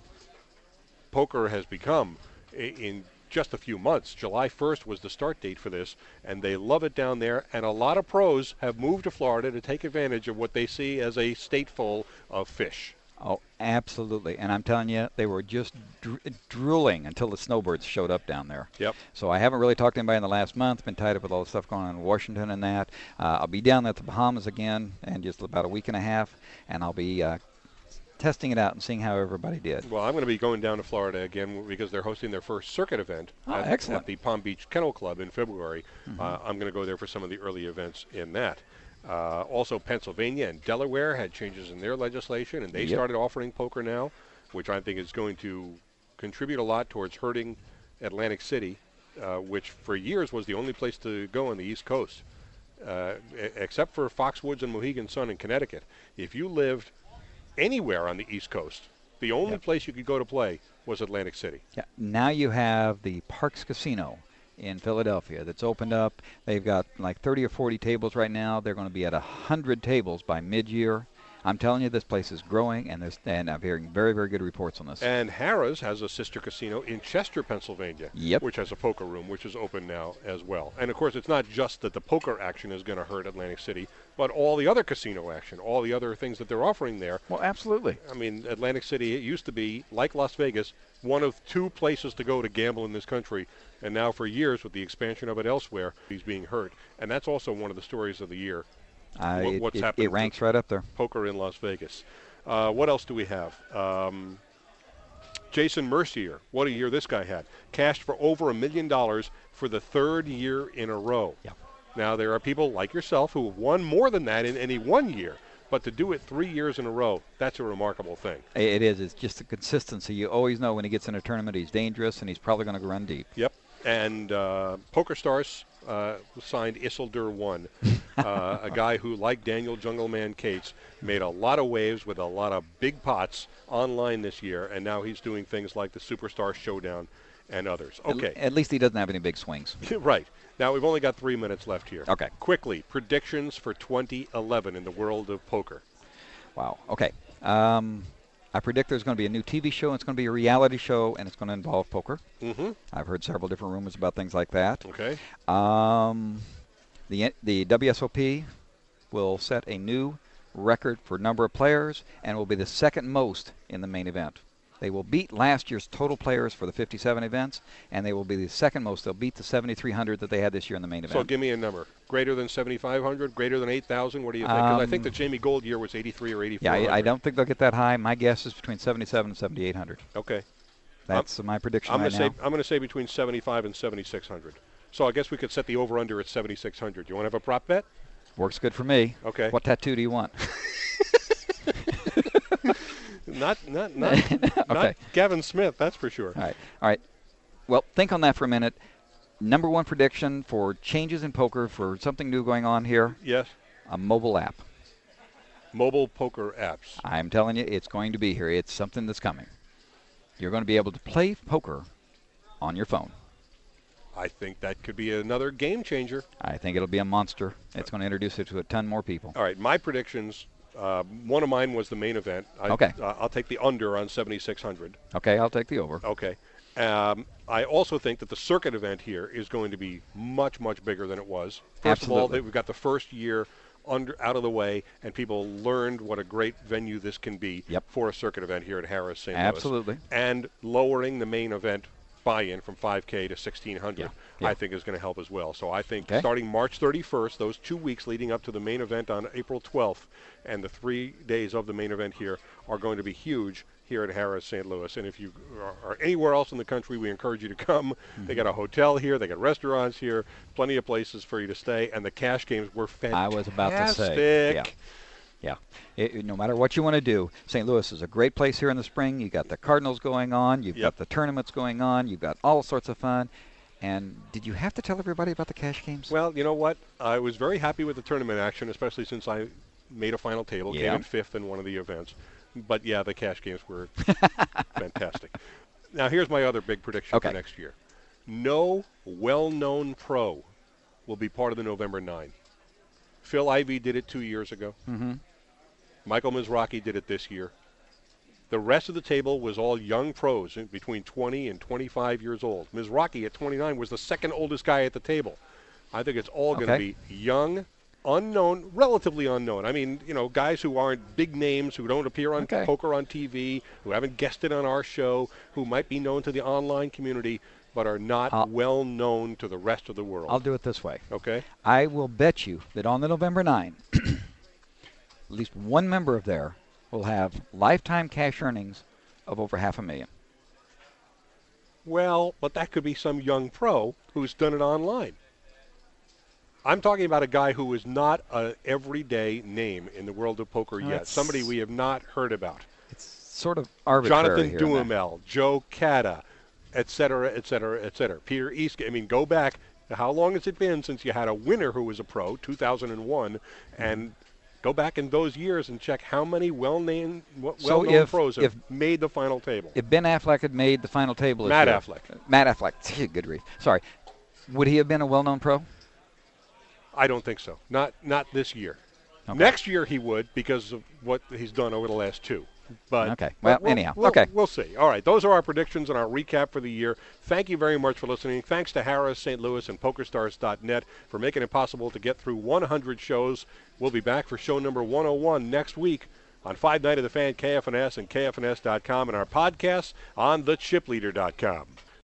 poker has become in just a few months. July 1st was the start date for this, and they love it down there. And a lot of pros have moved to Florida to take advantage of what they see as a state full of fish. Oh, absolutely. And I'm telling you, they were just drooling until the snowbirds showed up down there. Yep. So I haven't really talked to anybody in the last month. Been tied up with all the stuff going on in Washington and that. I'll be down at the Bahamas again in just about a week and a half, and I'll be testing it out and seeing how everybody did. Well, I'm going to be going down to Florida again because they're hosting their first circuit event at the Palm Beach Kennel Club in February. Mm-hmm. I'm going to go there for some of the early events in that. Also, Pennsylvania and Delaware had changes in their legislation, and they started offering poker now, which I think is going to contribute a lot towards hurting Atlantic City, which for years was the only place to go on the East Coast, except for Foxwoods and Mohegan Sun in Connecticut. If you lived anywhere on the East Coast, the only place you could go to play was Atlantic City. Yeah. Now you have the Parks Casino in Philadelphia that's opened up. They've got like 30 or 40 tables right now. They're going to be at 100 tables by mid-year. I'm telling you, this place is growing, and I'm hearing very, very good reports on this. And Harrah's has a sister casino in Chester, Pennsylvania, which has a poker room, which is open now as well. And, of course, it's not just that the poker action is going to hurt Atlantic City, but all the other casino action, all the other things that they're offering there. Well, absolutely. I mean, Atlantic City, it used to be, like Las Vegas, one of 2 places to go to gamble in this country. And now for years, with the expansion of it elsewhere, he's being hurt. And that's also one of the stories of the year. What's happening? It ranks right up there. Poker in Las Vegas. What else do we have? Jason Mercier. What a year this guy had. Cashed for over $1 million for the 3rd year in a row. Yep. Now, there are people like yourself who have won more than that in any one year. But to do it 3 years in a row, that's a remarkable thing. It is. It's just the consistency. You always know when he gets in a tournament, he's dangerous, and he's probably going to run deep. Yep. And PokerStars signed Isildur One, a guy who, like Daniel Jungleman Cates, made a lot of waves with a lot of big pots online this year, and now he's doing things like the Superstar Showdown and others. Okay. At least he doesn't have any big swings. Right. Now, we've only got 3 minutes left here. Okay. Quickly, predictions for 2011 in the world of poker. Wow. Okay. I predict there's going to be a new TV show, and it's going to be a reality show, and it's going to involve poker. Mm-hmm. I've heard several different rumors about things like that. Okay. The WSOP will set a new record for number of players and will be the second most in the main event. They will beat last year's total players for the 57 events, and they will be the second most. They'll beat the 7,300 that they had this year in the main event. So give me a number. Greater than 7,500? Greater than 8,000? What do you think? Because I think the Jamie Gold year was 83 or 84. Yeah, I don't think they'll get that high. My guess is between 77 and 7,800. Okay. That's my prediction I'm right now. I'm going to say between 75 and 7,600. So I guess we could set the over-under at 7,600. You want to have a prop bet? Works good for me. Okay. What tattoo do you want? Not Okay. Gavin Smith, that's for sure. All right. Well, think on that for a minute. Number one prediction for changes in poker, for something new going on here, Yes. a mobile app. Mobile poker apps. I'm telling you, it's going to be here. It's something that's coming. You're going to be able to play poker on your phone. I think that could be another game changer. I think it'll be a monster. It's going to introduce it to a ton more people. All right, my predictions, one of mine was the main event. Okay. I'll take the under on 7,600. Okay, I'll take the over. Okay. I also think that the circuit event here is going to be much, much bigger than it was. First of all, Absolutely. we've got the first year out of the way, and people learned what a great venue this can be for a circuit event here at Harrah's St. Louis. Absolutely. And lowering the main event buy-in from $5,000 to $1,600, Yeah. I think is going to help as well. So I think Okay. starting March 31st, those 2 weeks leading up to the main event on April 12th, and the 3 days of the main event here are going to be huge here at Harrah's St. Louis. And if you are anywhere else in the country, we encourage you to come. Mm-hmm. They got a hotel here. They got restaurants here. Plenty of places for you to stay. And the cash games were fantastic. I was about to say. Yeah. No matter what you want to do, St. Louis is a great place here in the spring. You got the Cardinals going on. You've got the tournaments going on. You've got all sorts of fun. And did you have to tell everybody about the cash games? Well, you know what? I was very happy with the tournament action, especially since I made a final table, came in 5th in one of the events. But, yeah, the cash games were fantastic. Now, here's my other big prediction for next year. No well-known pro will be part of the November 9. Phil Ivey did it 2 years ago. Mm-hmm. Michael Mizrachi did it this year. The rest of the table was all young pros between 20 and 25 years old. Mizrachi at 29 was the second oldest guy at the table. I think it's all going to be young, unknown, relatively unknown. I mean, you know, guys who aren't big names, who don't appear on poker on TV, who haven't guested on our show, who might be known to the online community, but are not well known to the rest of the world. I'll do it this way. Okay. I will bet you that on the November 9, at least one member of there will have lifetime cash earnings of over $500,000. Well, but that could be some young pro who's done it online. I'm talking about a guy who is not an everyday name in the world of poker yet. Somebody we have not heard about. It's sort of arbitrary. Jonathan Duhamel, Joe Cata, et cetera, et cetera, et cetera. Peter East. I mean, go back. How long has it been since you had a winner who was a pro, 2001, and go back in those years and check how many well-known pros have made the final table. If Ben Affleck had made the final table, Matt Affleck. Matt Affleck. Good grief. Sorry. Would he have been a well-known pro? I don't think so. Not this year. Okay. Next year he would because of what he's done over the last 2. But anyhow. We'll see. All right, those are our predictions and our recap for the year. Thank you very much for listening. Thanks to Harrah's St. Louis and PokerStars.net for making it possible to get through 100 shows. We'll be back for show number 101 next week on 5 Night of the Fan, KFNS, and KFNS.com, and our podcasts on thechipleader.com.